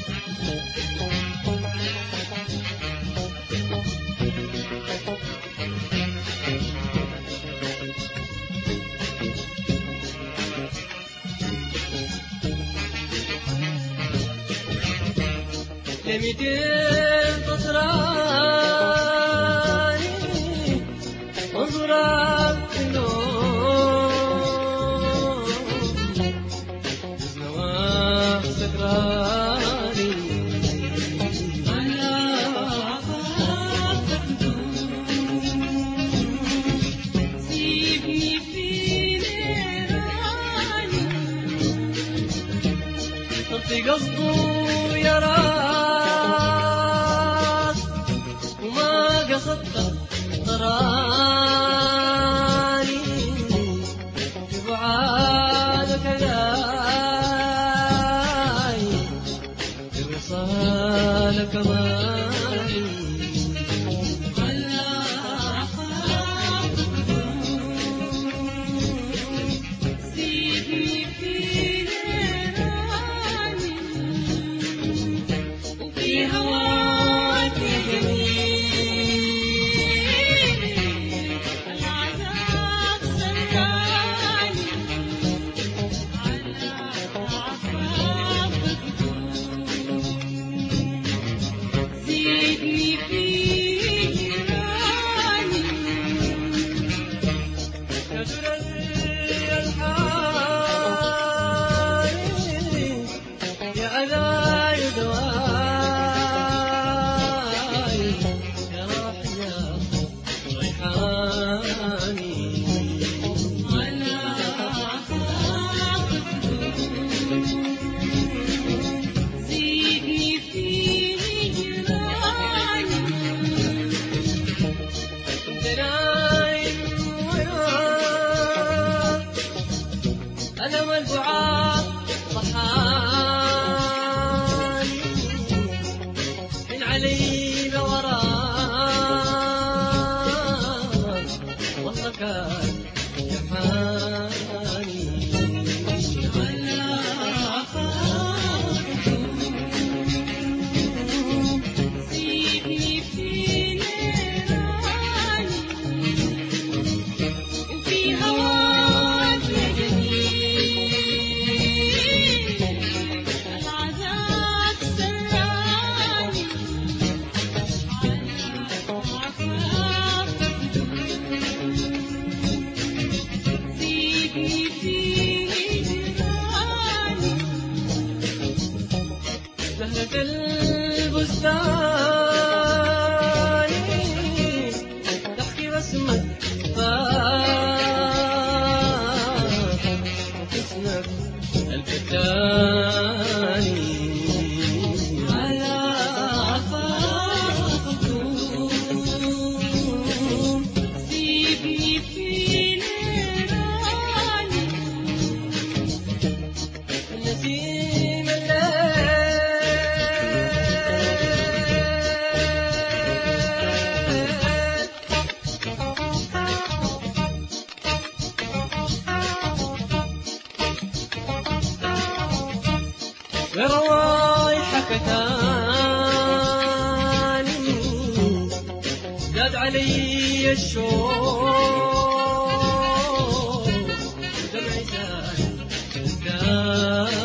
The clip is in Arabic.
لميتين تصراني انظرك النوم نواف سكراني على عفاف سيبني في نيراني طفي قصده يرى تراني ببعادك جاي بوصالك ماني على عفاف سيبني في نيراني وفي هواك جميل أنا والبعاد صحاني من علي وران وصكان جفاني على عفاف سيبني في نيراني وفي هواك يا جميل العذاب سراني سيبني في نيراني زهرة البستان تحكي بسمة وتسند الفتاني على عفاف سيبني في نيراني النسيم بروايحك تاني زاد علي الشوق دمعي زاد